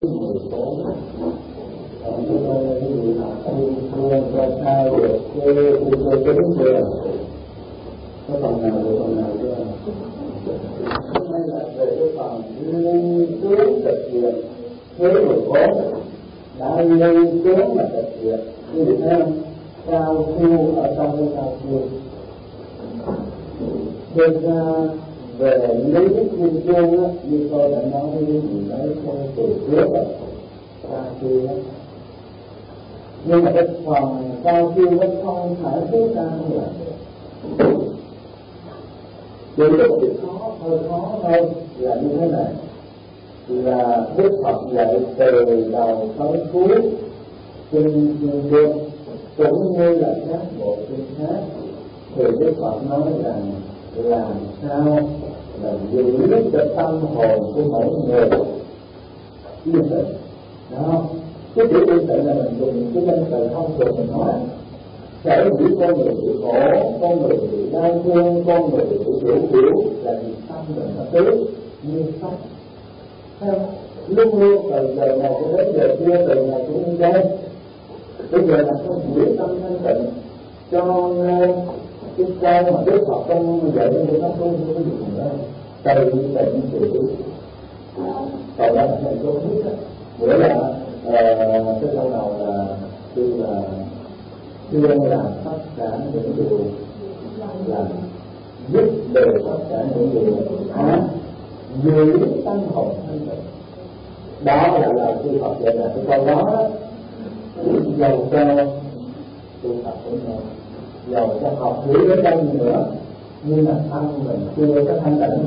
người khổ. Còn chúng tôi là cái gì mà thương cho sai được cái đúng đường. Có phần nào được phần nào chưa? Hôm nay là về cái phần nghiên cứu thực hiện thế người khổ đã nghiên cứu mà thực hiện như thế cao siêu ở trong cái cao siêu. Thực ra về lý thuyết thiên chương á, như tôi đã nói với quý vị nói từ trước rồi, cao siêu á. Nhưng mà cái phần cao siêu nó không phải thứ ta không làm được. Chỉ có một việc hơi khó thôi là như thế này, là Đức Phật dạy từ đầu tới cuối kinh chương cũng như là các bộ kinh khác, thì Đức Phật nói rằng làm sao là giữ cho tâm hồn của mỗi người yên tĩnh. Đó, cái chữ yên tĩnh là mình dùng cái danh từ thông thường mình nói, sở dĩ con người bị khổ, con người bị đau thương, con người bị đủ kiểu là vì tâm mình nó tứ như sắt. Luôn luôn từ giờ này cho đến giờ kia, từ ngày cũng như đây. Bây giờ là không giữ tâm thanh tịnh, cho nên cái câu mà Đức Phật trong dạy cho người ta không có gì nữa. Từ tịnh thì còn đó là thầy tốt nhất. Nghĩa là cái câu nào là kêu là chuyên làm tất cả những điều làm giúp đề tất cả những điều giữ tâm hồn thanh tịnh. Đó là lời sư Phật dạy là cái câu đó dầu cho tu tập của nhau, dầu cho học hiểu đến đâu nữa, nhưng mà tâm mình chưa có thanh tịnh.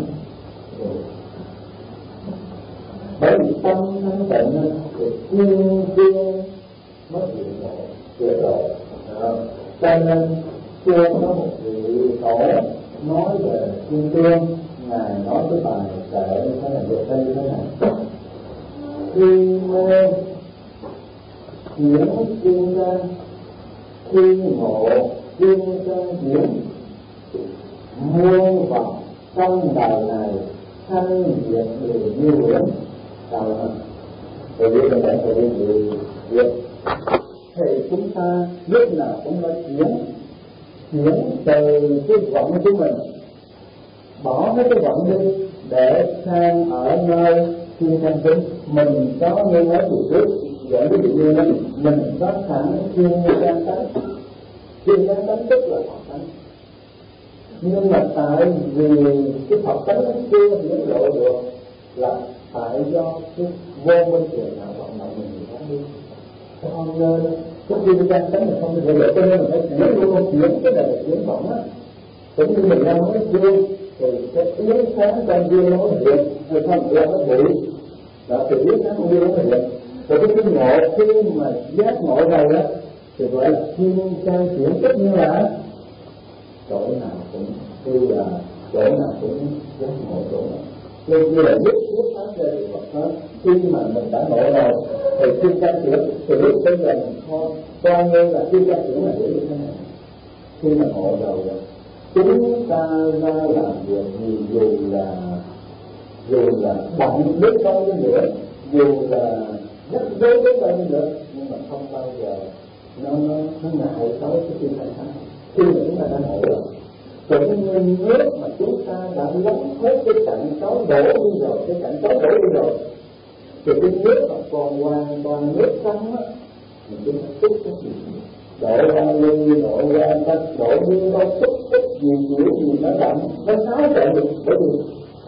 Bởi vì tâm thanh tịnh thì thiên chương mới hiện độ. Cho nên chưa có một vị tổ nói về thiên chương, ngài nói cái bài kệ như thế này, được đây như thế này: khi mê chuyển thiên can, khi ngộ thiên can chuyển, muôn vật trong đời này sanh diệt đều như huyễn. Sao hả? Tôi biết là tôi biết việc thì chúng ta lúc nào cũng phải chuyển từ cái vọng của mình, bỏ hết cái vọng đi để sang ở nơi thiên thanh tịnh. Mình có như nói từ trước, dẫn ví dụ như là mình có sẵn thiên can tánh. Thiên can tánh tức là Phật tánh, nhưng mà tại vì cái Phật tánh chưa hiển lộ được là tại do cái vô minh truyền nào vọng động mình có đi. Cho nên cái thiên can tánh là không thể lộ, cho nên mình phải chuyển luôn, chuyển cái này là chuyển vọng á. Cũng như mình đang nói dương thì cái yếu sáng trong dương nó mới hiện, hay không là nó bụi đó, thì yếu sáng trong dương nó mới hiện. Rồi cái ngộ khi mà giác ngộ rồi đó thì gọi là thiên can chuyển, tức như là chỗ nào cũng tuy là chỗ nào cũng giác ngộ chỗ nào. Nên như là nhất sáng ra được Phật hết. Khi mà mình đã ngộ rồi thì thiên can chuyển, thì lúc bây giờ mình thôi coi như là thiên can chuyển là hiểu như thế này. Khi mà ngộ rồi chúng ta ra làm việc gì, dù là bận biết bao nhiêu nữa, dù là rất dối biết bao nhiêu nữa, nhưng mà không bao giờ nó ngại tới cái chuyện này hết. Khi mà chúng ta đã ngộ rồi, cũng như nước mà chúng ta đã lấp hết cái cạnh xấu đổ đi rồi, cái cạnh xấu đổ đi rồi, thì cái nước mà còn hoàn toàn nước trong á, mình chúng ta tích cái gì đổ ra ly, đổ ra đất, đổ đi đâu tích gì nó đậm, nó xáo trộn được. Bởi vì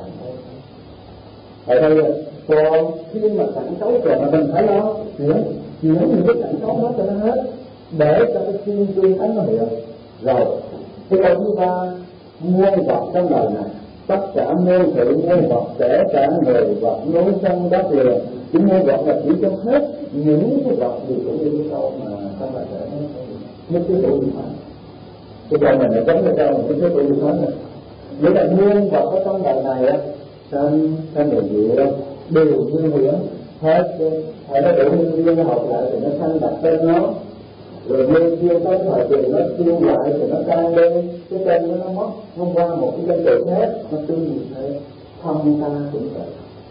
ở đây là còn khi mà cảnh xấu trộn mà mình phải lo chuyển những cái cảnh xấu đó cho nó hết, để cho cái thiên chương thánh nó hiện. Rồi cái câu thứ ba, muôn vật trong đời này, tất cả muôn sự muôn vật, kể cả người vật núi sông đất liền. Chỉ muôn vật là chỉ cho hết những cái vật gì cũng như cái câu mà trong bài kể nhất cái tụ gì phải. Cái câu này giống như câu một cái tụ gì phải này. Nghĩa là muôn vật ở trong đời này á, sanh điều gì đâu, đều như huyễn hết. Hay nó đủ như duyên học lại thì nó sanh đặt tên nó, rồi như kia tới thời kỳ nó tiêu lại thì nó tan lên, cái tên nó mất, hôm qua một cái danh từ khác nó tương như thế. Không ta cũng vậy.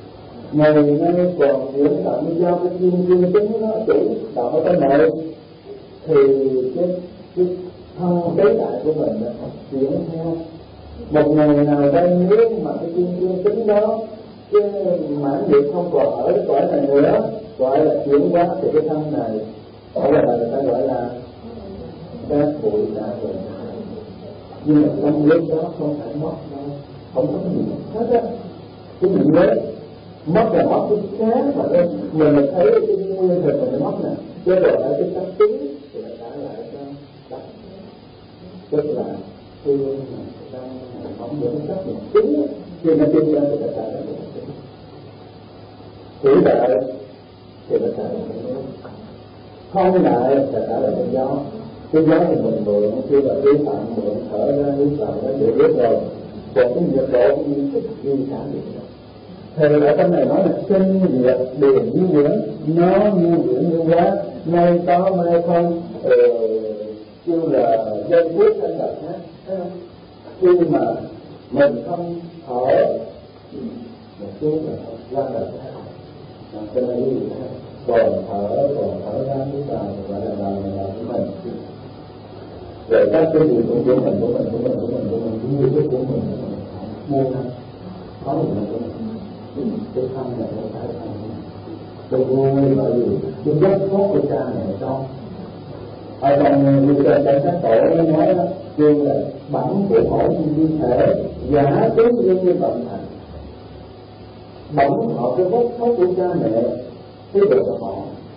ngày nay còn chuyển động do cái duyên duyên tính nó chủ đạo ở bên nội, thì cái thân tế đại của mình nó chuyển theo. Một ngày nào đây nếu mà cái duyên duyên tính đó cái mãn nguyện không còn ở cái cõi này nữa, gọi là chuyển hóa, thì cái thân này ở là người ta gọi là cát bụi đã rồi. Nhưng mà trong lúc đó không phải mất đâu, không có gì hết á. Cái gì nhớ mất là mất cái khác mà thôi. Mình thấy cái nguyên thực mình mất nè, chứ rồi ở cái cách tính thì nó trả lại cho đất. Tức là thương này, đau này, không những cái cách mình tính thì nó tin ra thì nó trả lại được. Thủy đại thì nó trả lại được. Không đại là trả lại được gió. Cái gió thì mình mượn, khi mà vi phạm mượn thở ra vi phạm nó được biết rồi. Còn cái nhiệt độ như cái vi phạm được. Thì ở trong này nói là sinh diệt đều như dưỡng, nó như dưỡng như quá, nay có mai không, kêu là dân quốc thanh lập hết. Khi mà mình không thở một chút là qua đời hết. Cho nên cái gì còn thở ra cái bài gọi là bài của mình. Rồi các cái gì cũng của mình như cái của mình mua ra có gì là của mình. Cái thân là không phải thân. Tôi vui bởi vì cái giấc tốt của cha mẹ con. Ở trong như trên các tổ nó nói đó, kêu là bẩm của mỗi như thể giả tướng như vận thành. Bẩm họ cái giấc tốt của cha mẹ cái được họ.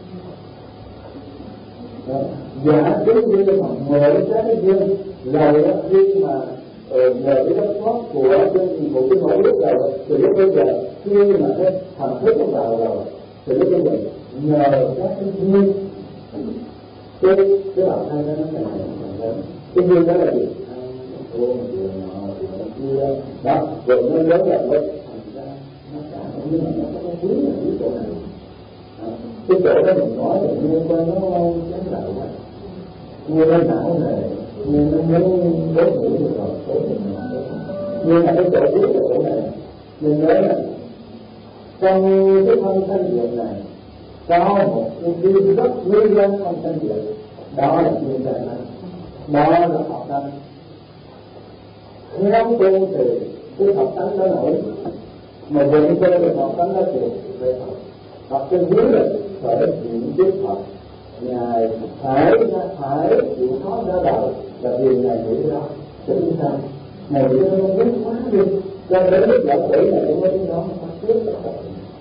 Giả tướng như vận mỗi cái duyên rồi đó, khi mà nhờ cái đất thoát của một cái mẫu lúc rồi thì lúc bây giờ khi mà cái thành thức trong đạo rồi thì lúc bây giờ nhờ các cái duyên cái đạo thai đó nó càng lớn. Cái duyên đó là gì? Ôm chuyện nọ kia đó rồi nó lớn là lớn thành ra nó cả nhưng mà nó có cái quý là quý chỗ này. Cái chỗ đó mình nói là liên quan nó chán đạo quá, nghe nó não này, nghe nó muốn đốt mũi được rồi, đốt được rồi. Nhưng mà cái chỗ cuối là chỗ này, mình nhớ là trong cái thân thanh diện này có một cái duyên rất quý giá trong thanh diện, đó là duyên đại năng, đó là học tánh. Theo tu thì cái học tánh đó nổi, mà vẫn tu thì học tánh đó chịu về học. Học trên dưới là phải chịu biết học. Ngài phải chịu khó ra đạo là vì Ngài nghĩ đó cho chúng ta. Ngài nghĩ nó không biết quá đi. Cho đến lúc lão quỷ này cũng có tiếng đó nó phát trước là thật.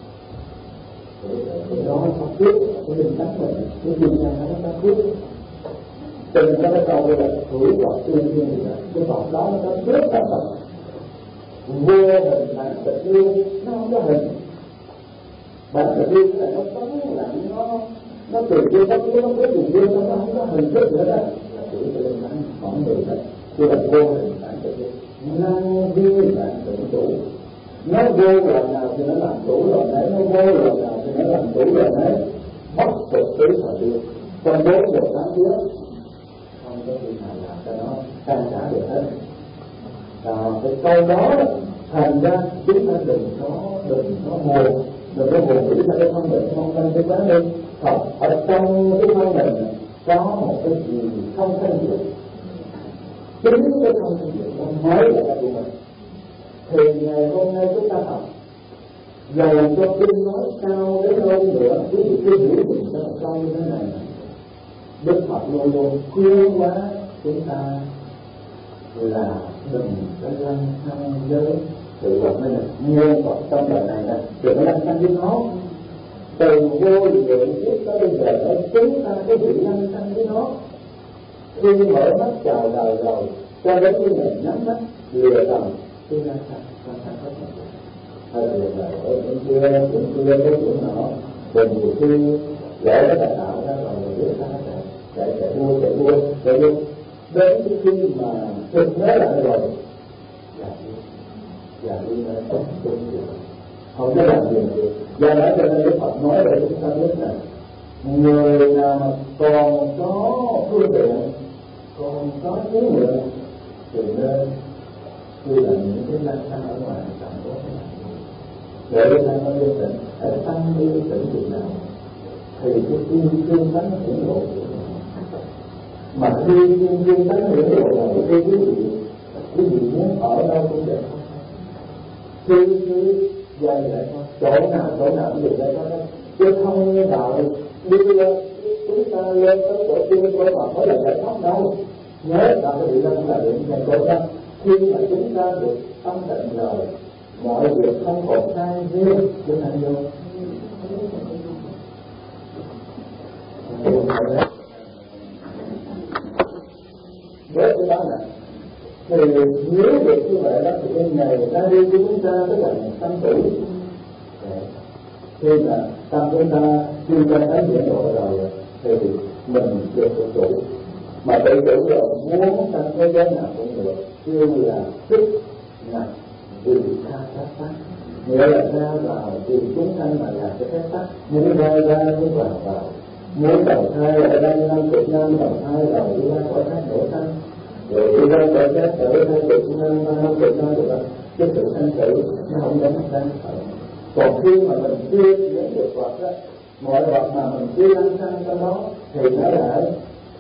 Cái đó nó phát trước, cái linh tắc mình, cái duyên nhà nó phát trước. Cho nên nó câu là thủy hoặc tiên thiên gì đó. Cái vọng đó nó phát trước là thật. Vô hình bản tự nhiên nó không có hình. Bản tự nhiên là nó sống lạnh, nó từ kia nó có từ kia nó không có hình thức nữa đó. Là chữ cho nên bản không được hết. Chứ là vô hình bản tự nhiên năng viên bản tự chủ. Nó vô lần nào thì nó làm chủ lần đấy, nó vô lần nào thì nó làm chủ lần đấy. Bất thực tế thời gian trong 48 tiếng không có gì nào làm cho nó tan trả được hết. Cái câu đó thành ra chúng ta đừng có buồn, đừng có buồn nghĩ là cái thân mình không thân cái quán đi. Không, ở trong cái thân mình có một cái gì không thân thiện. Chính cái không thân thiện nó mới là cái của mình. Thì ngày hôm nay chúng ta học dầu cho kinh nói cao đến đâu nữa, quý vị cứ hiểu mình cho câu như thế này. Đức Phật luôn luôn khuyên hóa chúng ta là đừng có lăng thăng với sự vật này, nguyên Phật trong đời này là đừng có lăng thăng với nó. Từ vô lượng kiếp tới bây giờ để chúng ta có bị lăng thăng với nó. Khi mở mắt chào đời rồi, cho đến khi mình nhắm mắt lìa tầm, khi lăng thăng hết rồi. Hay là lìa đời ở bên kia, cái chuyện nọ, rồi nhiều khi lỡ nó là tạo ra rồi mình biết ta chạy đua. Đến khi mà thực nhớ lại rồi và đi tới không được, không có làm gì được. Do đó cho nên Đức Phật nói để chúng ta biết là người nào mà còn có phương tiện, còn có trí nguyện thì nên khi là những cái lăng thang ở ngoài càng tốt. để ta có yên tĩnh, ở tâm yên tĩnh chừng nào thì cái thiên tánh hiển lộ. Mà khi thiên tánh hiển lộ là cái quý vị muốn ở đâu cũng được, cứ dây lại thôi, chỗ nào cũng được đây thôi, chứ không đạo đưa chúng ta lên tới chỗ tiên của họ mới là giải thoát đâu. Nhớ đạo cái vị không là điện này của ta, khi mà chúng ta được tâm định rồi, mọi việc không còn sai riêng của thành vô. Với cái đó này thì nếu được như vậy đó thì cái ngày ta đi của chúng ta tức là tâm tử. Khi mà tâm chúng ta chuyên gia thấy hiện độ rồi thì mình được tự chủ, mà tự chủ rồi muốn sang thế giới nào cũng được, chưa là thích nặng vì tha sát, nghĩa là ra vào tìm chúng sanh mà làm cái phép tắc, muốn ra muốn vào, muốn đầu thai ở đây 50 năm đầu thai rồi đi ra khỏi thác đổ sanh, rồi đi ra khỏi thác ở 20 năm 50 năm rồi cái sự sanh tử nó không đến sanh. Còn khi mà mình chưa đến được Phật đó, mọi vật mà mình chưa lăn xăng trong đó thì nó lại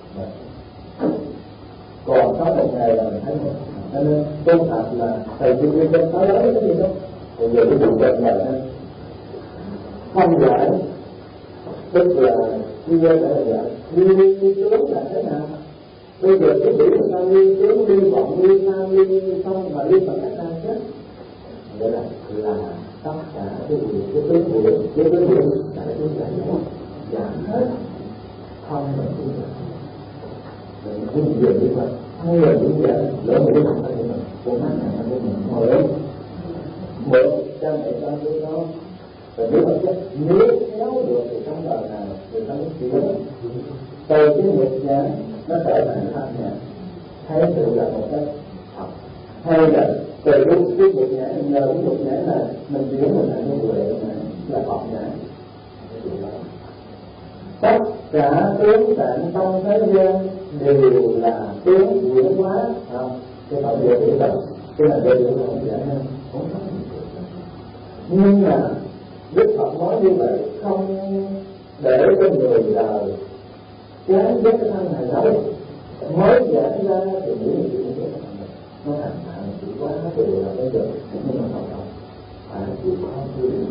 còn có một ngày là mình thấy một. Cho nên tu tập là thầy chuyên viên trên nói cái gì đó, thì giờ cái vụ bệnh này không giải, tức là chia ra là giải. Ly tướng là thế nào? Bây giờ cái biểu người ta ly tướng, ly vọng, ly tham, ly không mà ly bằng cách ta chết. Vậy là tất cả cái tướng của cái tướng là cái tướng giải giảm hết, không là tướng giải. Mình không nhiều như vậy, không là tướng giải, lỡ một cái phần thì mình cũng mắt này mình mở cha mẹ con với nó. Và nếu kéo được thì trong đời này thì nó chuyển từ cái nhục nhã nó trở thành thanh nhã, thấy sự là một cái học, hay là từ cái nhục nhã nhờ cái nhục nhã này mình chuyển mình thành cái huệ này là học nhã. Tất cả tướng tạng trong thế gian đều là tướng diễn hóa, không? Cái họ vừa hiểu rồi, cái này đều không giải hơn, không có gì. Nhưng mà Đức Phật nói như vậy không để cho người đời chán ghét cái thân này đâu, mới giải ra thì những chuyện như thế nó thành hại chỉ quá thì là bây giờ nhưng mà không phải chịu khó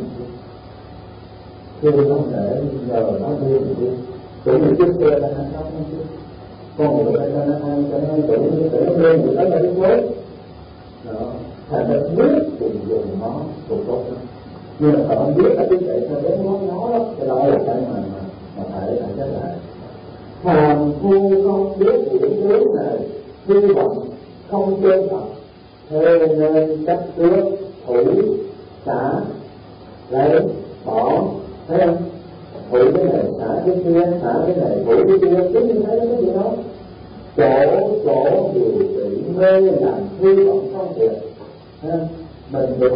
thương không để nhờ nó đưa thì đi tuổi người trước kia là thành công không chứ con người ta cho nó ăn cho nó tuổi nó lên người ta là đi quế đó thành ra biết thì dùng nó cũng tốt lắm. Nhưng mà không biết là cái chạy cho đến nó cái đó là cái mà phải chết lại. Phàm phu không biết điểm tướng này, hy vọng không chơi Phật, thế nên cách trước thủ xả lấy bỏ, thấy không? Thủ cái này xả cái kia, xả cái này thủ cái kia, cứ như thế cái gì đó. Chỗ điều trị mê làm hy vọng không thiệt. Mình vừa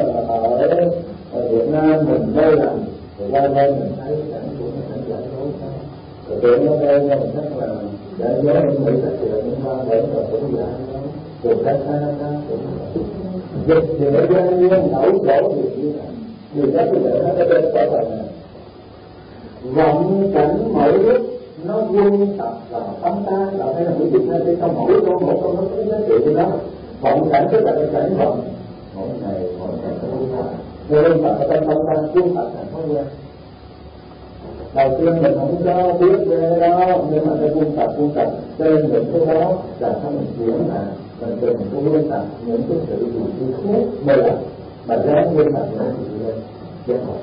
ở Việt Nam mình mê làm rồi qua đây mình thấy cảnh của mình giải thoát sao? Rồi tụi nó đây mình chắc là giải nhớ mình nghĩ là chuyện những ba để rồi cũng giải đó. Rồi cái ta cũng dịch thì ở dân nhiên nổi chỗ gì như này. Vì đó thì để nó có trên quả phần này. Vọng cảnh mỗi lúc nó quân tập vào tâm ta, là thấy là cái gì nó sẽ trong mỗi con nó có giá trị của nó. Vọng cảnh tức là cái cảnh vọng mỗi ngày nó quân tập. Người quân tập ở trong tâm ta quân tập thành thói quen. Đầu tiên mình không cho biết về đó, nhưng mà cái quân tập trên những cái đó là sao mình chuyển là mình từng cái quân tập những cái sự gì đi khúc mới là mà ráng quân tập những cái gì lên giác ngộ.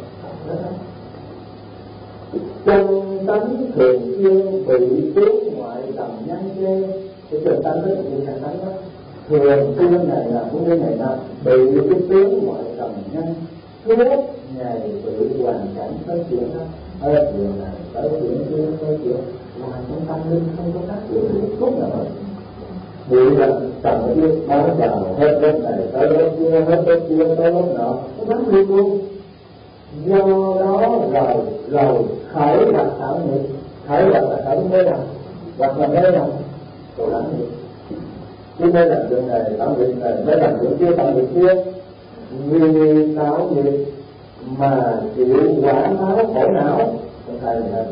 Chân tánh thường xuyên bị tướng ngoại tầm nhân chê, cái chân tánh đó là cái chân tánh đó thường xuyên này là cũng như ngày nào bị cái tướng ngoại tầm nhân suốt ngày bị hoàn cảnh tới chuyện đó, tới chuyện này tới chuyện kia tới chuyện là trong tâm linh không có phát triển được tốt nào hết. Vì là cầm cái biết báo chào hết lớp này tới lớp kia hết lớp kia tới lớp nọ nó bắn đi luôn. Do đó rồi khởi là khảo nghiệp, khởi là khởi mê làm hoặc là mê làm rồi làm gì chứ mê làm chuyện này khảo nghiệp này mê làm chuyện kia khảo nghiệp kia vì khảo nghiệp mà chịu quả báo khổ não không phải là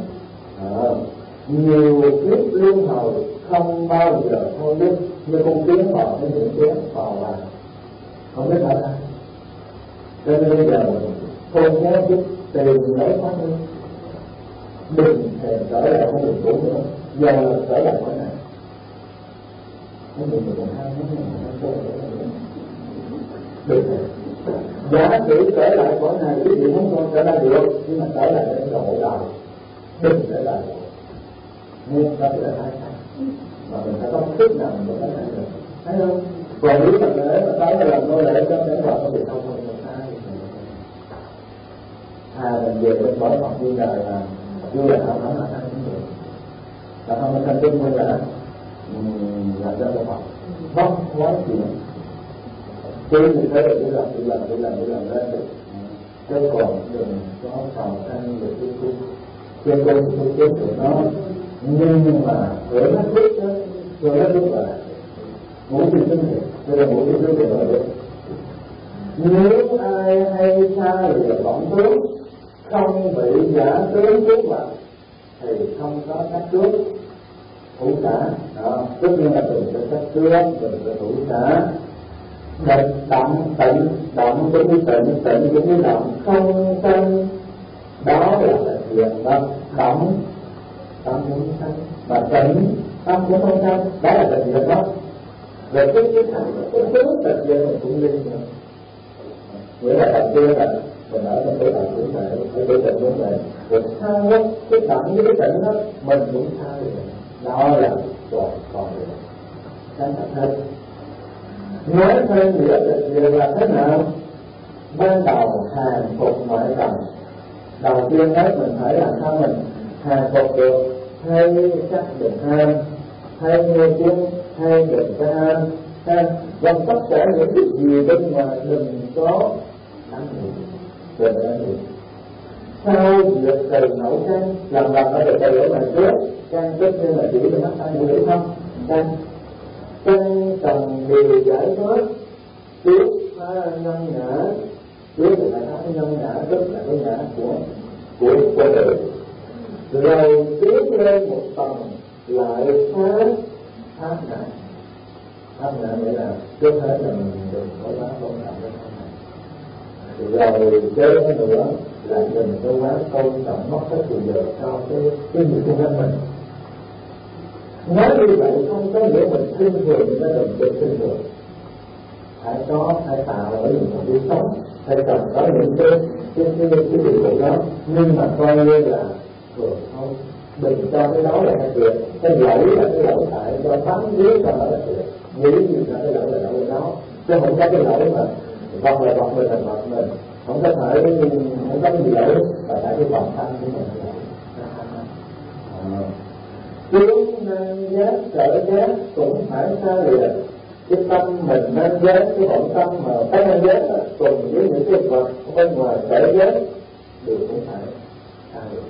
nhiều kiếp luân hồi không bao giờ thôi biết, như con kiến bò cái những kiến bò vào không biết phải sao. Cho nên bây giờ khôn khéo chút tìm lấy pháp luân, đừng thèm trở lại con đường cũ nữa, giờ trở lại cõi này. Cái gì mà còn hai được rồi. Giả sử trở lại cõi này, quý vị muốn con trở lại được, nhưng mà trở lại đến độ đầu, đừng trở lại độ. Nên đó là hai cái mà mình phải có thức nào mình mới có thể được, thấy không? Còn nếu mà để mà tới làm nô lệ cho đến rồi không bị không sai. Mình về bên cõi Phật như đời là như là không phải là thanh cũng được, là không phải thanh tinh hay là làm cho Phật vấp quá chuyện. Chứ như thế là cứ làm lên được. Chứ còn đừng có cầu thanh về cái cung. Trên con cũng chết của nó, nhưng mà để nó thích đó, rồi nó thích là ngủ thì tinh thiệt, đây là ngủ thì tinh thiệt là được. Nếu ai hay xa lìa bóng tướng, không bị giả tướng trước mặt, thì không có cách trước thủ xã. Tất nhiên là mình sẽ cách trước, mình sẽ thủ xã. Động tịnh cũng như tịnh cũng như động, không sanh, đó là thiền tâm. Động tâm cũng sanh, và tịnh tâm cũng không sanh, đó là thiền đó. Rồi cái tướng tịnh giờ mình cũng linh nữa. Nghĩa là đầu tiên là mình ở trong cái động cũng này, cái tịnh cũng này. Rồi sau đó cái động với cái tịnh đó mình cũng sai rồi, đó là còn được sáng thật hơn. Nói thêm nữa là thế nào? Ban đầu hàng phục ngoại trần, đầu tiên đấy mình phải làm sao mình hàng phục được hay chắc đừng ham, hay nghe tiếng, hay đừng có ham, và tất cả những cái gì bên ngoài đừng có nắm giữ, sau việc từ nấu canh làm ở được từ ở ngoài trước canh tất nhiên là chỉ để mắt tay mũi không canh cần điều giải thoát trước nhân ngã, trước là cái nhân ngã, tức là cái ngã của con người, rồi tiến lên một tầng lại phá pháp ngã nghĩa là trước hết là mình đừng có quá tôn trọng cái pháp này, rồi kế nữa là đừng có quá tôn trọng mất hết thời giờ cho cái người xung quanh mình. Nói như vậy không có nghĩa mình khinh thường nó đừng được khinh thường, phải tạo ở những một cái sống, phải cần có những cái điều của đó, nhưng mà coi như là thường thôi, đừng cho cái đó là cái chuyện, cái lỗi là cái lỗi tại do bám víu cho nó là chuyện, nghĩ gì là cái lỗi là lỗi đó, chứ không có cái lỗi mà vọng là vọng mình là vọng mình, không có phải không có gì lỗi là tại cái vọng tâm của mình là tướng năng giác sở giác cũng phải xa lìa. Cái tâm mình năng giác, cái vọng tâm mà phải năng giác là cùng với những cái vật bên ngoài sở giác đều cũng phải xa lìa.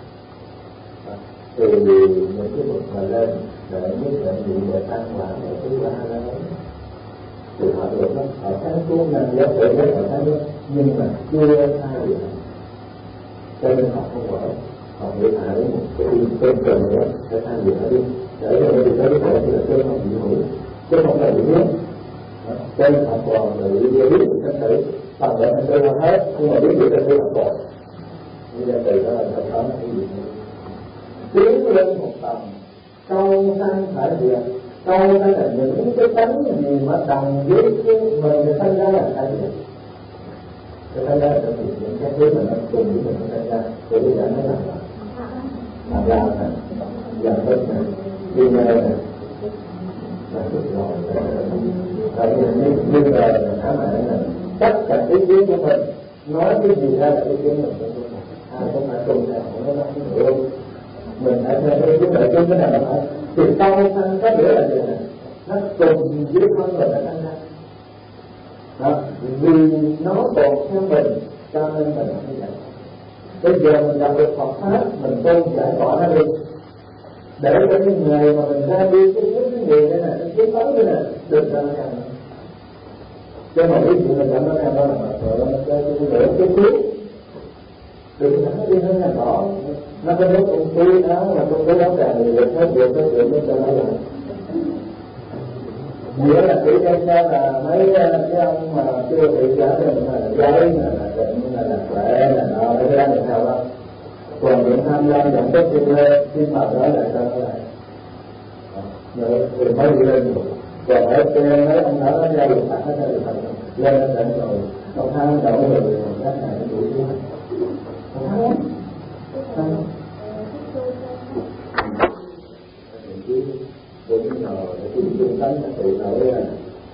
Thì những cái vật mà lên để nhất định gì để tăng quả để thứ ba ra đấy thì họ được lắm, họ sáng suốt năng giác sở giác họ sáng suốt, nhưng mà chưa xa lìa, cho nên họ không quả. Họ nghĩ thả đến một cái tên trần nữa để tham dự ở đi để cho người ta biết thì là tên không bị hủy chứ không phải bị biết tên họ còn người biết thì sẽ thử bằng để anh tên hết, nhưng mà biết được tên họ còn như vậy từ đó là thật đó là cái gì tiến lên một tầng câu sanh phải việc. Câu sanh là những cái tánh gì mà đồng với cái mình sanh ra là phải việc, cái sanh ra là phải việc, những cái thứ mà nó cùng với mình sanh ra thì bây giờ nó làm ra này, làm hết này, đi ngay này, là được rồi. Tại vì như đời là ám ảnh là tất cả ý kiến của mình nói cái gì ra là ý kiến mình không có ai cũng phải cùng theo, không có nói được. Mình phải theo cái đại chúng cái này là phải thì câu sanh có nghĩa là gì này, nó cùng với thân mình là sanh ra. Đó, vì nó còn theo mình cho nên mình làm như vậy. Bây giờ mình gặp được Phật pháp, mình tôn giải tỏa nó đi, để cho cái người mà mình ra đi cái người đây này, cái kiến tới đây này, đừng ra nó chứ mà ví dụ mình dẫn nó ra đó là cái lửa cái cuối đừng nói đi hơn là bỏ nó có lúc ông túi đó mà con túi đó càng nhiều hết được nó cho nó lại nghĩa là kỹ đây sao là mấy cái ông mà chưa bị trở nên là giấy là định là khỏe là nó cái đó được sao đâu còn những tham gia nhận thức xin mời đó lại cho nó lại rồi mới đi lên được còn ở trên mấy ông đó nó ra được sẵn nó ra được sẵn lên nó sẵn rồi ông tham đậu rồi cái này nó đủ chưa cũng nhờ cái trung tánh là tự nổi ra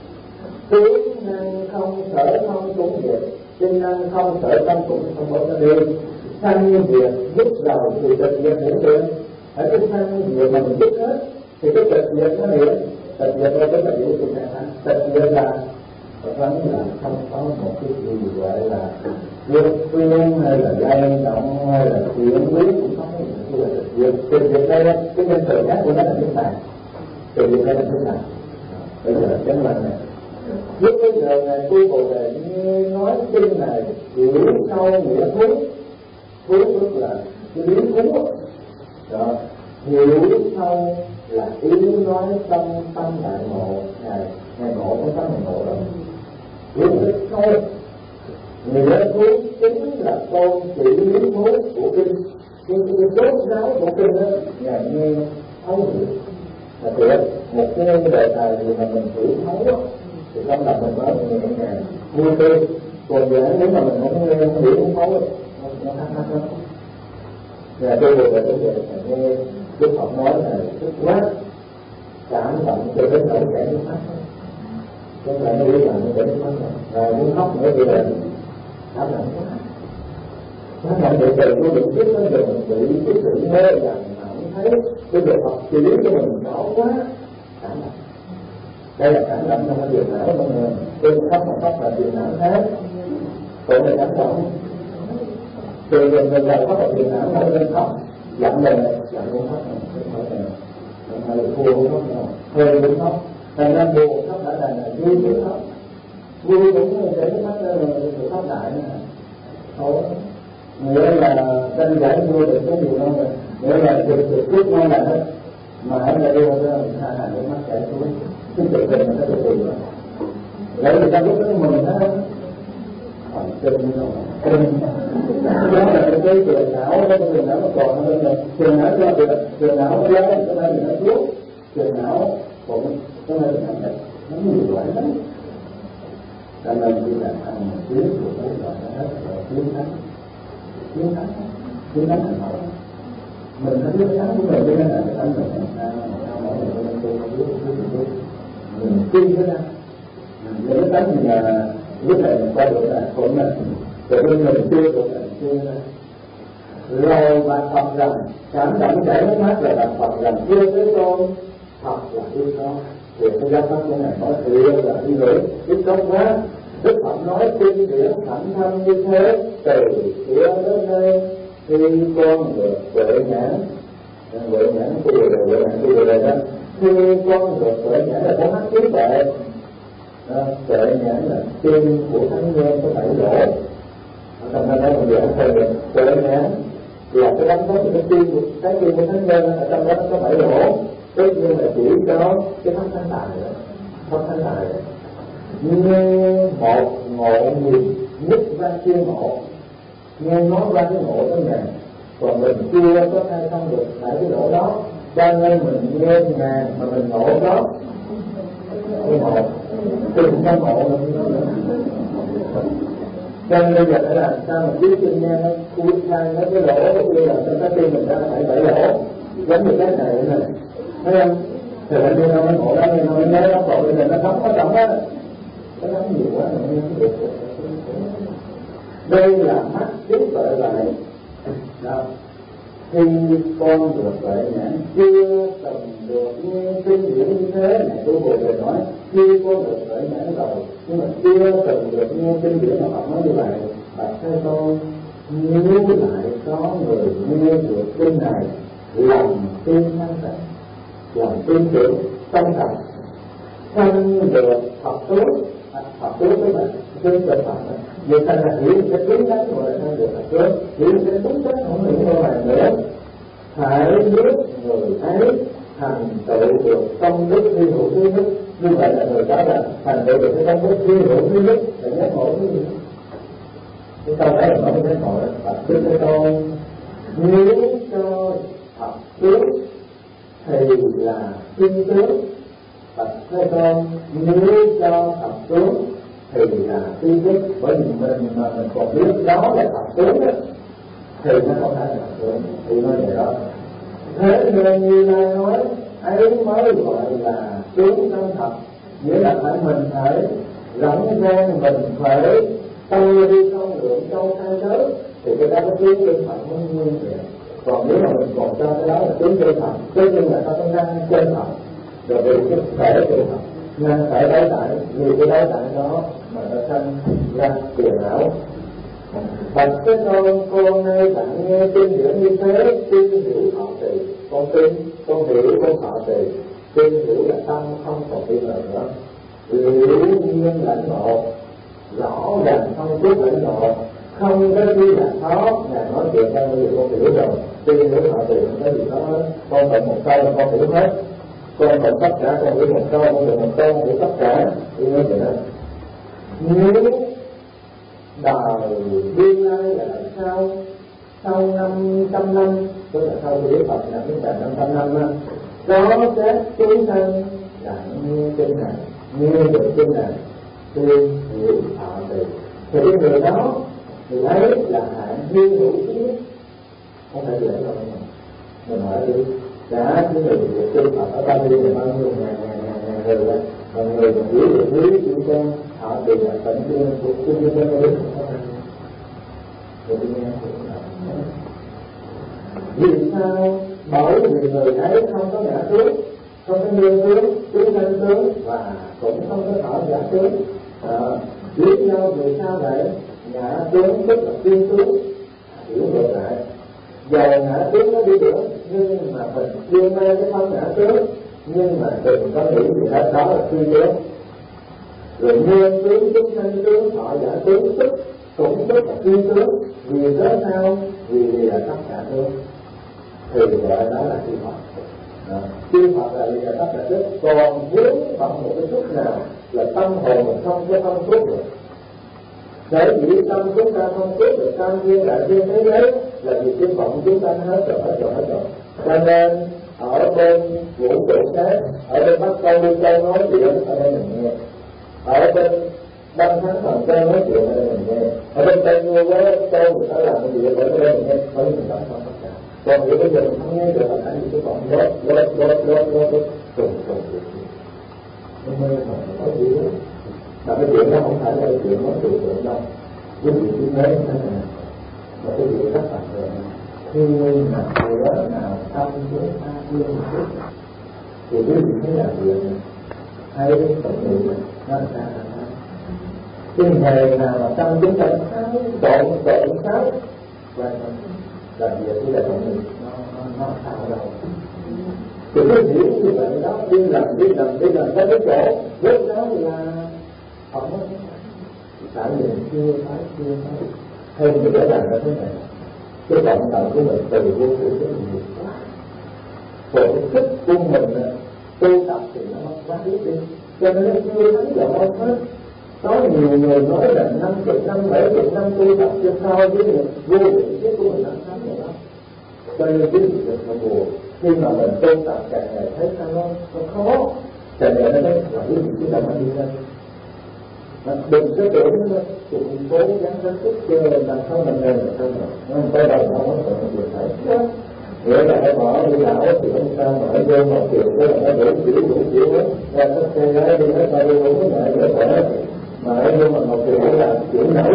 tướng năng không sở không cũng vậy tinh năng không sở tâm cũng không bỏ ra đi sanh diệt dứt đầu thì tịch diệt hiện tượng ở cái sanh diệt mà mình dứt hết thì cái tịch diệt nó hiện tịch diệt là cái tịch diệt của ngài tịch diệt là vẫn là không có một cái gì gọi là vượt phương hay là lay động hay là chuyển lý cũng không có gì là tịch diệt đây cái nhân từ khác của nó là nước này tịch diệt đây là nước này bây giờ là chánh lành này lúc bây giờ này tôi Bồ Đề nghe nói kinh này hiểu sâu nghĩa thú tức là cái lý thú đó hiểu sâu là ý nói tâm đại ngộ ngày ngộ có tâm ngày ngộ đó hiểu rất sâu nghĩa thú chính là con chỉ lý thú của kinh nhưng cái cốt giáo của kinh đó ngài nghe thấu hiểu là tuyệt một cái đề tài gì mà mình hiểu thấu đó thì trong lòng mình nói người nghe vui tươi còn giờ nếu mà mình không nghe không hiểu không thấu nó thắc lắm và tôi vừa về tôi nghe Đức Phật nói là rất quá cảm động cho đến nỗi chảy nước mắt nhưng mà nó đi làm nó chảy nước mắt rồi muốn khóc nữa thì là cảm động quá cảm động để từ nó đừng biết nó đừng bị cái sự mê rằng mà không thấy cái việc học chỉ của mình rõ quá cảm động đây là cảm động trong cái việc não của mình tôi khóc mà khóc là việc não khác còn này cảm động từ mình lại khóc là việc não nó lên khóc giận mình giận cũng khóc hơi thua cũng khóc hơi cũng khóc thành ra buồn khóc đã là vui cũng khóc vui cũng để cái mắt rồi khóc lại nữa thôi nghĩa là tranh giải vui được cái gì đâu nghĩa là được chút ngon là hết mà anh lại đưa ra hai hàng nước mắt chảy xuống cái tự tình nó tự tìm rồi lấy người ta lúc đó mình đó còn kinh đâu kinh đó là cái trường não đó trường não nó còn hơn là trường não do trường não nó lấy cái này nó thuốc trường não cũng cái này nó nhiều loại lắm cho nên chỉ là ăn một tiếng của mấy loại nó hết rồi chiến thắng thành họ mình phải biết thắng của mình cho nên là cái thắng mình làm sao mỗi người mình tu không biết mình tin với nhau những cái thắng mình là lúc này mình qua được là cũng là rồi bên mình chưa được là chưa ra rồi bạn Phật rằng cảm động chảy nước mắt là bạn Phật rằng chưa tới con thật là yêu con thì cái giáo pháp của ngài nói thiệt là đi lưỡi ít công quá Đức Phật nói kinh điển thẳng thâm như thế từ xưa đến nay khi con được huệ nhãn của người đời đó khi con được huệ nhãn là có mắt trí tuệ huệ nhãn là tim của thánh nhân có 7 lỗ thành ra nói mình giảng thôi được huệ nhãn là cái đánh đó cái tim của thánh nhân ở trong đó có 7 lỗ tất nhiên là chỉ có cái pháp thánh tài nghe một ngộ nhiều nhất ra chưa ngộ nghe nói ra cái ngộ đó nè còn mình chưa có khai thông được tại cái ngộ đó cho nên mình nghe ngàn mà mình ngộ đó cái ngộ từng cái ngộ nữa cho nên bây giờ phải làm sao mà biết chân nha nó cuối khai nó cái lỗ kia là cái tim mình ra phải 7 lỗ giống như cái này này thấy không thì anh đi đâu nó ngộ đó nhưng mà nó nhớ nó còn bây giờ nó sống nó trọng á nó nóng nhiều quá mà nghe không được đây là mắt trí tuệ lại đó khi con được tuệ nhãn chưa từng được nghe kinh điển như thế này tôi vừa rồi nói khi con được tuệ nhãn rồi nhưng mà chưa từng được nghe kinh điển mà Phật nói như vậy Phật thấy con nếu lại có người nghe được kinh này lòng tin năng sạch lòng tin tưởng trong thật sanh được Phật tốt với bạn trên cơ Phật Người ta là hiểu cái đúng đắn gọi là sao được thật tướng, hiểu cái đúng đắn không hiểu đâu là nữa. Phải biết người ấy thành tựu được công đức thi hữu thứ nhất, như vậy là người đó là thành tựu được cái công đức thi hữu thứ nhất là giác ngộ cái gì? Cái câu đấy là nói cái giác ngộ Phật thưa thế con, nếu cho Phật tướng thì là thiên tướng. Phật thưa con, nếu cho Phật tướng thì là thiên tướng. Bởi vì mình mà mình còn biết đó là Phật tướng đó, thì nó không phải là Phật tướng, thì nó vậy đó. Thế nên Như Lai nói ấy mới gọi là tướng chân thật, nghĩa là phải mình phải rộng ràng, mình phải tăng đi không lượng châu khai giới, thì cái đó cái tướng chân thật mới nguyên vẹn. Còn nếu mà mình còn cho cái đó là tướng chân thật, tất nhiên là nó có năng chân thật, rồi vì cái thể chân thật, năng thể đối tại, vì cái đối tại đó mà nó sanh ra phiền não. Phật cái con nay bạn nghe kinh điển như thế, tin hiểu thọ trì, con tin, con hiểu, con thọ trì, tin hiểu là tâm không còn nghi ngờ nữa, liễu nhiên lãnh ngộ, rõ ràng không chút lãnh ngộ, không có gì là khó. Ngài nói chuyện ra bây giờ con hiểu rồi, tin hiểu thọ trì không có gì khó hết. Con phải một câu là con hiểu hết, con phải tất cả con hiểu một câu, con hiểu một câu, con hiểu tất cả, ý nói vậy đó. Nếu đời tương lai là làm sao? Sau 500 năm, tức là sau khi Phật là đến 500 năm đó, có các chúng sanh lại nghe kinh này, nghe được kinh này, tin hiểu thọ trì, thì cái người đó thì ấy là hạng hy hữu thứ nhất. Không phải dễ đâu mình hỏi đi, đã cái người được kinh Phật ở bao nhiêu bao nhiêu ngàn người đó, còn người mà hiểu được lý chữ con họ thì là tận tiên của kinh như thế đấy. Vì sao? Bởi vì người ấy không có ngã tướng, không có nguyên tướng, chúng sanh tướng, và cũng không có thọ giả tướng. Lý do vì sao vậy? Ngã tướng tức là tiên tướng, hiểu ngược lại. Dầu ngã tướng nó đi được, nhưng mà mình chưa mê cái thân ngã tướng, nhưng mà đừng có nghĩ gì hết, đó là tiên tướng. Rồi nguyên tướng, chúng sanh tướng, thọ giả tướng tức cũng tức là tiên tướng. Vì đó sao? Vì là tất cả tướng, thì gọi đó là chư Phật. Chư Phật là vì là tất cả tướng. Còn vướng bằng một cái chút nào là tâm hồn mình không có thông suốt được. Để vì tâm chúng ta thông suốt được tam thiên đại thiên thế giới là vì chư Phật chúng ta hết rồi. Cho nên ở bên vũ trụ khác, ở bên Bắc Câu đi Châu nói chuyện ở đây mình nghe, ở bên Đăng Thắng Thần Châu nói chuyện ở đây mình nghe, ở bên Tây Ngô với Châu người ta làm cái gì ở đây mình nghe, bởi vì mình không tất cả. Còn nếu bây giờ mình không nghe được là tại vì cái còn lót trùng nó mới nói gì đó. Mà cái chuyện đó không phải là cái chuyện nói trừu tượng đâu, cái chuyện như thế thế này là cái chuyện rất là thường. Khi mà người nào tâm với tha phương một chút thì quý vị thấy là chuyện hay tổng niệm nó ra cái nghề nào mà tâm chúng ta trộn xáo và làm việc như là tổng niệm nó sao đâu. Thì cái hiểu như vậy đó, đi làm tới cái chỗ lúc đó là không tại vì chưa thấy thêm nữa là nó thế này, cái cộng đồng của mình từ vô cùng rất nhiều quá, rồi cái sức của mình tu tập thì nó không quá biết đi, cho nên nó chưa thấy rõ hết. Có nhiều người nói là 50 năm, 70 năm tu tập cho so với vô định kiếp của mình năm tháng rồi đó. Cho nên cái việc nó buồn, khi mà mình tu tập càng ngày thấy sao nó khó, càng ngày nó thấy là cái gì chúng ta phải đi lên. Đừng có tưởng nó cũng cố gắng hết sức chơi làm sao mình làm được không rồi, nó không có đầu nó còn không được thấy. Nghĩa là hãy bỏ đi đảo thì không sao mà hãy vô một chiều cái là nó đủ kiểu hết, ra các xe gái đi hết ta đi không có ngại nữa khỏe, mà hãy vô một chiều để làm kiểu nổi.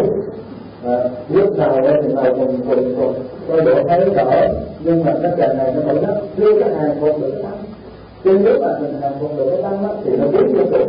Lúc nào thì nào cùng coi độ thấy rõ, nhưng mà nó càng này nó vẫn nó đưa cái hàng phục được tăng. Chứ nếu mà mình hàng phục được cái tăng thì nó biết vô cùng.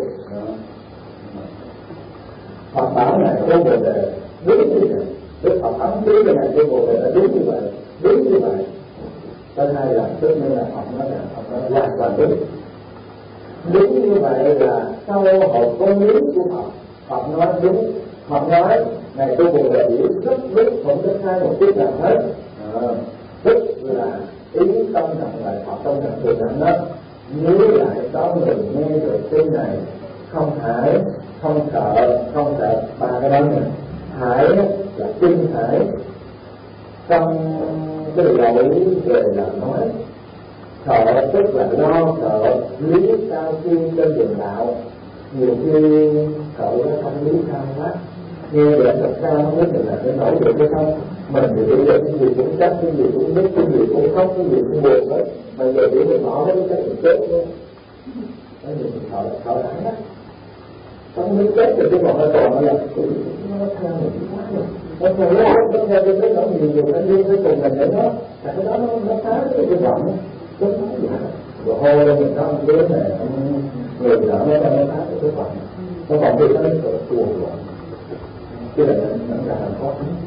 Phật bảo Ngài vô Bồ Đề đúng như vậy, Đức Phật ấm ký với Ngài vô Bồ Đề là đúng như vậy. Tới hai lần tức nên là Phật nói hoàn toàn đúng như vậy là sau hộp công lý của Phật. Phật nói đúng, Phật nói Này tôi buồn là chỉ rất không có sai một chút nào hết, rất là ý tâm trọng lại học trong thành thường nặng đó. Nếu lại có người nghe được cái này không hãi, không sợ ba cái đó này. Hãi là kinh hãi trong cái lỗi về lời nói, sợ tức là lo sợ lý cao siêu trên đường đạo. Nhiều khi sợ nó không lý cao quá, nghe được thật ra không biết là cái nổi được hay không. Mình thì bây giờ cái gì cũng chắc, cái gì cũng biết, cái gì cũng khóc, cái gì cũng buồn hết. Mà giờ để mình bỏ cái mình chết luôn. Cái gì mình sợ hãi á. Không biết chết thì cái bọn nó còn là nó theo mình quá rồi. Nó theo cái nó nhiều anh viên tới cùng mình để nó. Tại cái đó nó phá cái bọn nó. Nó phá gì hả? Rồi hô lên mình nói ông đứa này, người đó nó phá cái bọn. Nó còn việc nó sợ cuồng rồi. Chứ là nó ra làm khó khăn.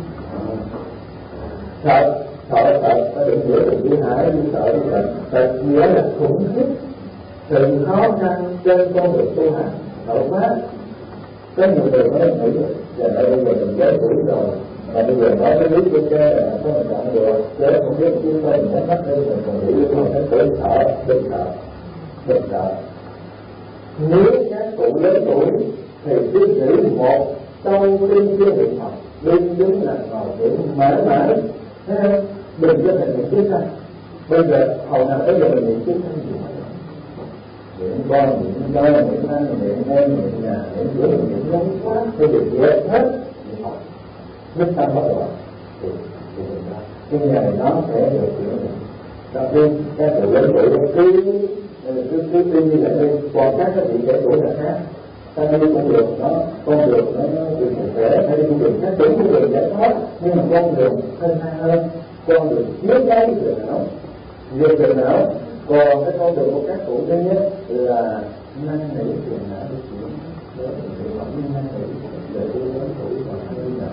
Sợ nó đừng giữa đừng đi hãi, đi sợ đi sợ. Nghĩa là khủng khiếp sự khó khăn trên con đường tu hành. Sợ quá. Có nhiều người nói nghĩ giờ đây bây giờ mình giới tuổi rồi, mà bây giờ nói cái lý của cha là có mình chọn được, chứ không biết chúng ta mình mất đi mình còn nghĩ là cái tuổi sợ, đừng sợ. Nếu các cụ lớn tuổi thì cứ giữ một câu kinh chưa bị học, đừng đứng là ngồi giữ mãi mãi, đừng cho thành những kiếp thanh. Bây giờ hầu nào bây giờ mình những kiếp thanh gì hết. Niệm con, niệm đôi, niệm anh, niệm em, niệm nhà, niệm giữa, niệm giống quá, cái việc dễ hết, niệm học. Nhất tâm bất loạn, thì cái nhà này nó sẽ được chuyển được. Đầu tiên, các cụ lớn tuổi cứ đi như vậy, còn các cái vị trẻ tuổi là khác. Ta đi cũng được, con đường nó được khỏe, ta đi con đường khác, đúng con đường giải thoát, nhưng mà con đường thân tha hơn, con đường trước đấy rồi não, việc rồi não. Còn cái con đường của các cụ thứ nhất là năn nỉ tiền não đi chuyển, để họ đi năn nỉ để đi lớn tuổi và hơi là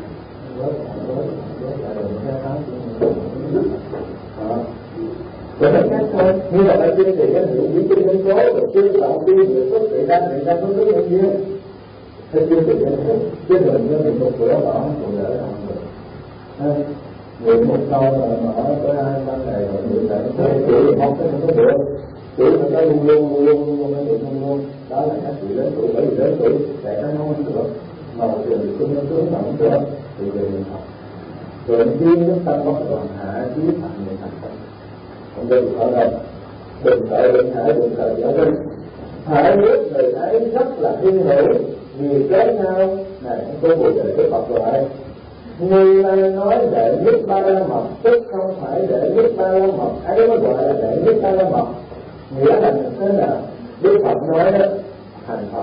với là đường theo đó để nó khác thôi. Như là bài tiên thì cái hiệu lý kinh đến số rồi tiên tạo tiên được xuất để ra có thứ nhân viên theo tiên thì nhân thế chứ đừng cho mình một cửa bỏ cũng đỡ làm được. Nguyện một câu là mở tới 2-3 ngày rồi nguyện lại nó thấy kiểu thì không có được, kiểu mà nó luôn nó được luôn. Đó là các vị lớn tuổi, bởi vì lớn tuổi trẻ nó không được mà trường cũng nó tướng mà không được thì về mình học rồi tiên nước tâm bất loạn hạ chí thành người thành tâm. Không đừng sợ đâu, đừng sợ đừng hại, đừng sợ trở nên hãy biết người ấy rất là thiên hữu vì cái sao này không có buồn để cái Phật lại. Người ta nói đệ nhất ba la mật tức không phải đệ nhất ba la mật ấy mới gọi là đệ nhất ba la mật. Nghĩa là thế nào? Đức Phật nói đó thành Phật,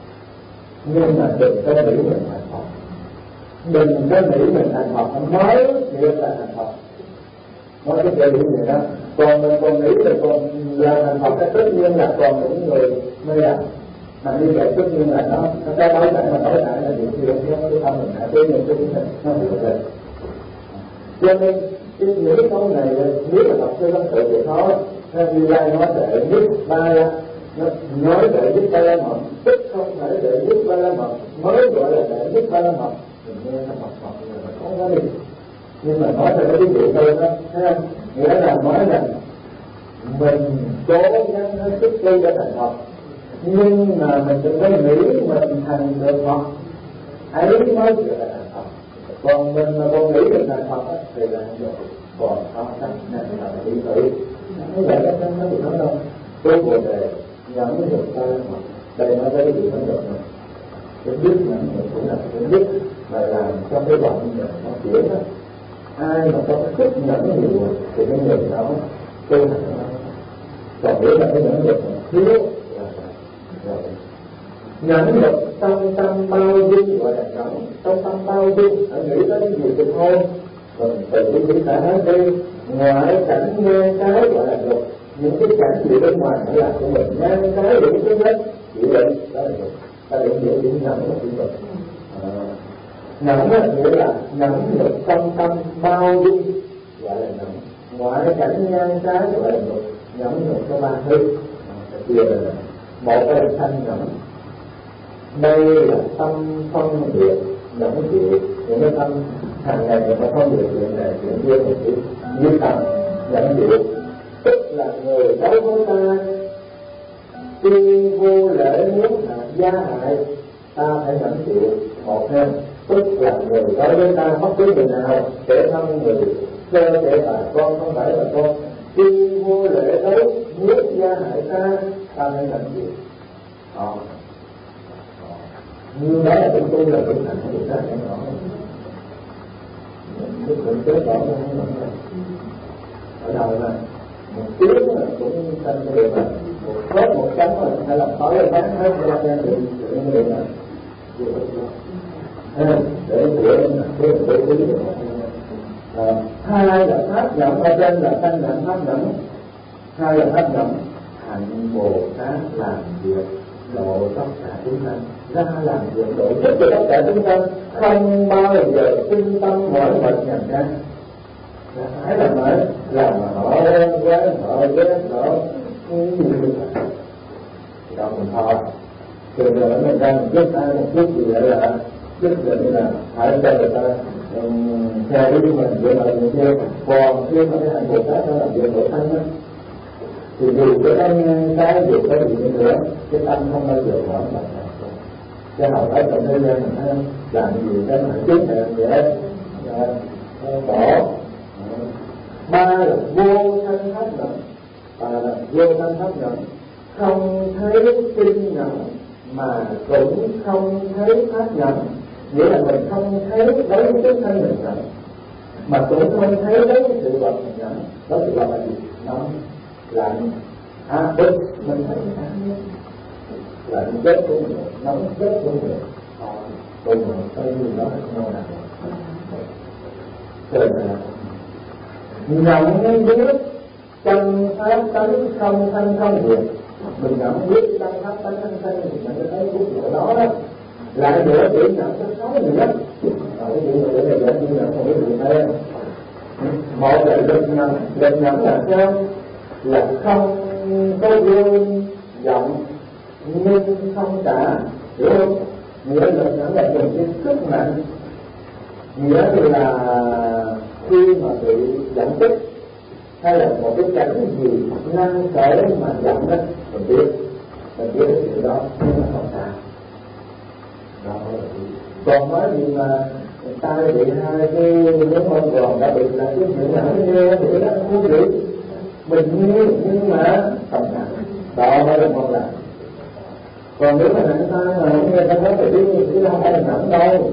nhưng mà đừng có nghĩ mình thành Phật, đừng có nghĩ mình thành Phật mới nghĩa là thành Phật. Nói cái điều như vậy đó. Còn mình còn nghĩ là còn là thành Phật cái tất nhiên là còn những người mê làm. Mà như vậy tất nhiên là nó cái đối lại mà đổi lại là những chuyện cái tâm mình hạ tới những cái chính nó hiểu rồi. Cho nên cái những câu này nếu mà đọc sư văn tự thì khó. Như Lai nói đệ nhất ba la, nói đệ nhất ba la mật tức không phải đệ nhất ba la mật mới gọi là đệ nhất ba la mật. Mình nghe nó mật là nó khó quá đi. Nhưng mà nói về cái vị thôi đó, thấy không? Nghĩa là nói rằng mình cố gắng hết sức đi cho thành Phật, nhưng mà mình đừng có nghĩ mình thành được Phật ấy mới gọi là thành Phật. Còn mình mà còn nghĩ mình thành Phật thì là không được, còn khó khăn nên là bị tự. Như vậy đó không có gì nói đâu. Tôi Bồ Đề nhẫn được ta Phật, đây nói tới cái gì nói được này. Cái biết nhẫn được cũng là cái biết mà làm cho cái bọn mình nó chuyển đó. Ai mà có cái sức nhẫn nhiều thì cái người đó tu hành nó. Còn nếu là cái nhẫn được thiếu là rồi. Nhẫn được trong tâm bao dung gọi là nhẫn, trong tâm bao dung hãy nghĩ tới cái gì thì thôi. Còn tự nghĩ cả hết đi. Ngoại cảnh nghe cái gọi là được. Những cái cảnh gì bên ngoài phải làm của mình, ngang cái những cái hết chịu đựng đó là được. Ta định nghĩa những nhẫn là chịu đựng. Nhẫn nghĩa là nhẫn được trong tâm bao dung gọi là nhẫn. Ngoại cảnh ngang trái gọi là nhẫn. Nhẫn được có ba thứ. Chia là một là thanh nhẫn. Đây là tâm phân biệt nhẫn chịu những cái tâm hàng ngày người ta không được chuyện này chuyện kia một chút như tâm nhẫn chịu, tức là người đối với ta tuy vô lễ muốn gia hại ta phải nhẫn chịu một thêm, tức là người đối với ta bất cứ người nào kẻ thân người sơ kẻ bà con không phải là con tuy vô lễ đấu muốn gia hại ta ta phải nhẫn chịu. Như đó là chúng tôi là cũng thành một cái này đó, cái chuyện chết đó không phải ở đâu là một tiếng là cũng thành cái điều này, một phép một chấm là phải làm tối bán hết ra cho được cái điều này để bố trí được. Hai là pháp nhẫn, ở trên là thanh nhẫn pháp nhẫn, hai là pháp nhẫn hạnh Bồ Tát làm việc độ tất cả chúng sanh, ra làm việc độ tất cả tất cả chúng sanh, không bao giờ tinh tâm mỏi mệt nhàm chán. Phải là mới làm mà họ ghét họ đó mình thôi. Từ giờ mình ra mình giúp ai một chút gì vậy là giúp định là phải cho người ta theo ý mình vậy là người kia. Còn khi mà cái hành Bồ Tát nó làm việc độ thanh á, thì dù cái dù cái gì nữa, cái tâm không bao giờ mở mặt. Cái hầu hết trong thế gian mình thấy làm gì cái mà trước này vậy bỏ. Ba là vô thanh pháp nhẫn, là vô thanh pháp nhẫn, không thấy kinh nhẫn mà cũng không thấy pháp nhẫn, nghĩa là mình không thấy đối với cái thân mình nhẫn mà cũng không thấy đối với sự vật mình nhẫn. Đó sự vật là gì? Nóng lạnh bức, mình thấy cái lạnh chết cũng được, nóng chết cũng được, tôi mà thấy như đó không nào rồi nhận biết chân pháp tánh không thanh không diệt. Mình nhận biết chân pháp tánh không thanh thì mình thấy phút độ đó đó. Lại nữa chỉ nhận cái xấu nhiều lắm. Cái chuyện này để nhận như nhận không biết gì đây. Một là lực nhận là sao? Là không có gương giọng nhưng không trả, hiểu không? Nghĩa là nhận là dùng cái sức mạnh, nghĩa là khi mà bị giận tức hay là một cái cảnh gì ngăn trở mà giận đó, mình biết cái chuyện đó nhưng mà không sao. Đó là còn nói gì mà tay bị hai cái miếng mông gòn đã bị là cái chuyện nào nó nghe thì nó không có được mình nghe nhưng mà không sao. Đó mới là không làm. Còn nếu mà nặng tay mà không nghe ta nói thì không phải là nặng đâu.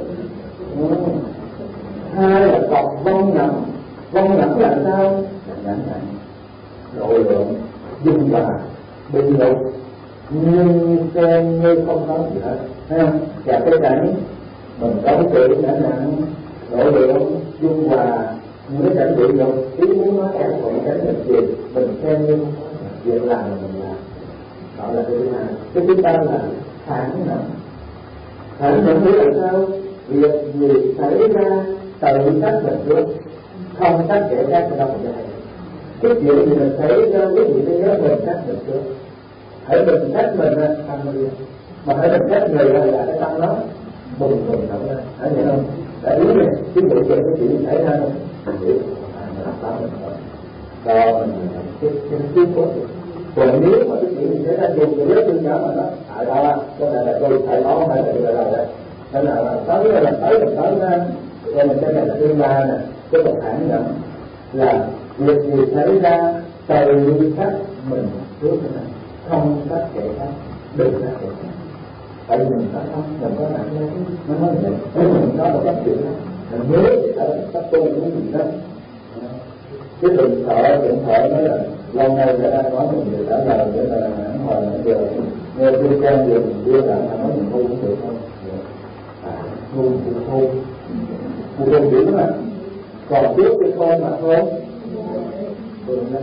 Hai là còn vong nhẫn là sao? Nhẫn độ lượng dung hòa bình lục nhưng xem như không có gì hết, thấy không? Và cái cảnh mình có sự nặng độ lượng dung hòa những cái cảnh bị lục ý muốn nói cả một cảnh là gì mình xem như việc làm là mình làm. Đó là cái thứ hai. Cái thứ ba là thản nhẫn nghĩa là sao? Việc gì xảy ra tự trách mình trước, không trách kẻ khác đâu mình dạy. Cái chuyện gì mình xảy ra cái gì nó nhớ mình trách mình trước. Hãy mình trách mình ra tâm nó đi, mà hãy mình trách người là cái tâm nó bùng động lên. Hãy hiểu không? Tại ý này, ví dụ về cái chuyện xảy ra mình hiểu mình tâm mình thôi. Đó mình cái kiến của mình. Còn nếu mà cái chuyện gì xảy ra dùng từ lớp tương nhớ mà nó tại đó có thể là tôi phải nói hay là điều là đấy. Nên là tới ra cho nên cái này là thứ ba nè, cái bậc thản nhẫn là việc gì xảy ra tự trách mình trước cái này, không trách kẻ khác, đừng trách kẻ khác. Tại vì mình có không, mình có nặng lên, nó nói vậy. Nếu mình có một cách chuyện đó, mình nhớ thì ở các tu cũng gì đó. Cái điện thoại nói là lâu nay đã nói mình được trả lời để là hẳn hồi nãy giờ nghe tôi trang về mình đưa lại nói mình hôn cũng được không? Hôn cũng hôn một đồng điểm mà còn trước cái con mà thôi đừng lên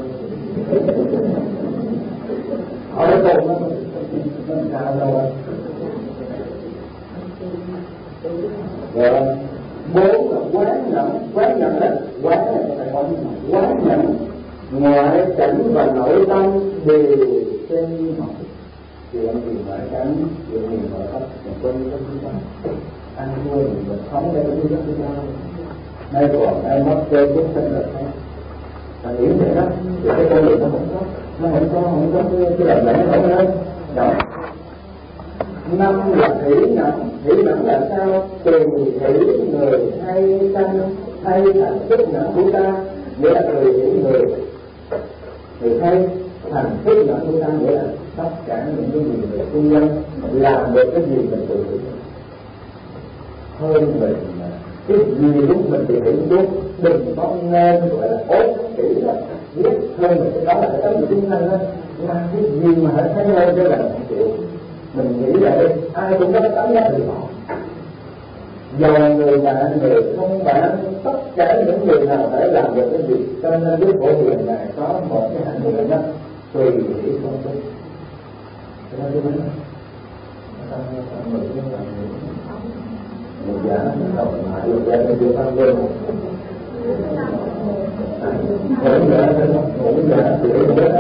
ở đây con nó cao đâu rồi bốn là quán nhẫn là quán nhẫn ngoại cảnh và nội tâm đều xem như một chuyện gì ngoại cảnh chuyện gì nội tâm mình quên cái thứ đó ăn thua thì mình sống đây cũng rất là đau, nay còn nay mất chơi cũng sinh là không, là nghĩ vậy đó, thì cái con người nó không có cái lời lẽ nó lên, đó. Năm là thủy nhẫn là sao? Từ thủy người hay sanh hay thành thức nhẫn của ta, nghĩa là từ thủy người hay thành thức nhẫn của ta, nghĩa là tất cả những cái gì về xung quanh làm được cái gì mình tự hủy hơn mình, cái gì lúc mình bị hủy đúng, đừng có nên gọi là ốm kỹ đó, biết hơn mình cái đó là cái tấm của chúng sanh đó, mà cái gì mà hãy thấy hơn cho là không chịu. Mình nghĩ là đây, ai cũng có cái cảm giác bị bỏ. Dầu người bạn, người không bạn, tất cả những người nào phải làm được cái gì. Cho nên Đức Phổ Hiền này có một cái hạnh nguyện đó, tùy hỷ không tính. Cho nên tôi nói, người giả đầu mãi lục ra cái điều tăng quân. Ngủ giả thì đúng rồi.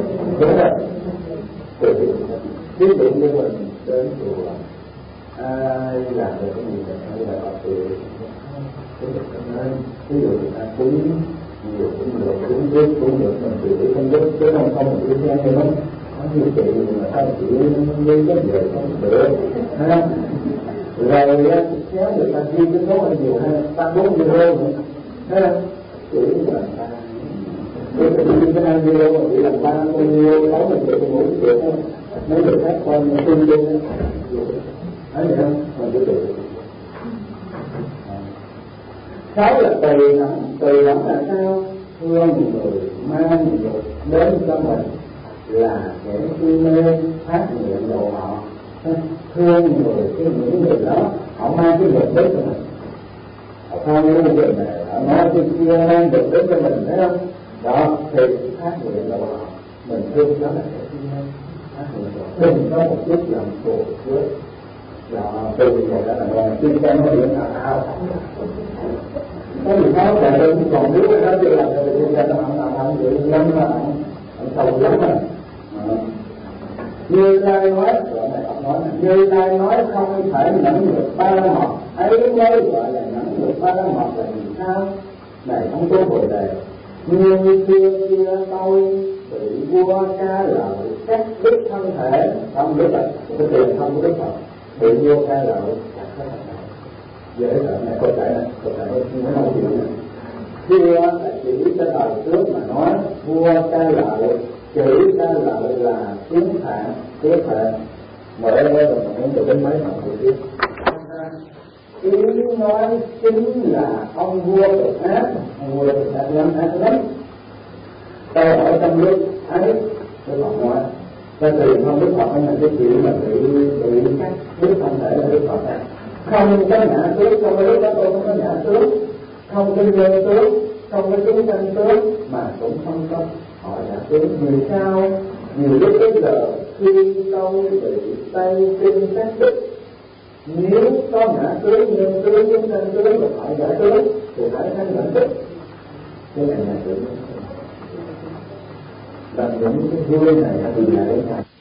Ví dụ như mình đến chùa, ai làm được cái gì mình hay là họ tự ví dụ người ta cúng nhiều cũng được, cúng rước cũng được, mình tự không rước chứ không mình tự khen hay không có nhiều chuyện mà sao chỉ như cái gì không được ha. Rồi kéo người ta ghi cái số nhiều hơn 3-4 euro nữa ha, chỉ là tôi phải đi cái 2 euro mà chỉ làm 30 euro 60 triệu mỗi triệu thôi, mấy người khác coi như tương đương thấy vậy không? Mình cứ tự 6 là tùy hẳn là sao? Thương người mang dục đến cho mình là kẻ si mê phát nguyện độ họ, thương người cái những người đó họ mang cái dục đến cho mình, họ không có việc này họ nói cái kia mang dục đến cho mình, thấy không? Đó thì phát nguyện độ họ, mình thương đó là kẻ si mê phát nguyện độ, đừng có một chút làm khổ trước. Đó, từ vậy đó là ngoài chuyên tâm có điểm nào có gì khó chạy lên, còn nếu cái đó chưa làm thì chuyên tâm là vậy lắm là ông sầu lắm rồi. Như Lai nói, Như Lai nói không thể nhẫn được ba la mật, ấy mới gọi là nhẫn được ba la mật là vì sao? Này không có bồ đề, như xưa kia tôi bị vua ca lợi cắt đứt thân thể, không biết là cái tiền không có đứt Phật, bị vua ca lợi chặt hết thân thể. Dễ sợ này, câu trả này mới nói chuyện này. Vua là chỉ cái đời trước mà nói, vua ca lợi, chữ ca lợi là tiếng Phạn, mở ra rồi mà muốn được đến mấy học của biết. Tiếng nói chính là ông vua cực ác, ông vua cực ác lắm. Tôi ở trong nước ấy, Đức Phật nói, ta tìm không Đức Phật là cái chuyện mà bị cắt đứt thân thể là Đức Phật này. Không có ngã tướng, trong cái lúc đó tôi không có ngã tướng, không có nhân tướng, không có chúng sanh tướng, mà cũng không có họ ngã tướng. Vì sao? Vì lúc bây giờ khi tôi bị tay chân cắt đứt, nếu có ngã tướng, nhân tướng, chúng sanh tướng, rồi phải ngã tướng, thì phải thanh lãnh thức. Cái này là tướng. Và những cái vui này thì là đấy này.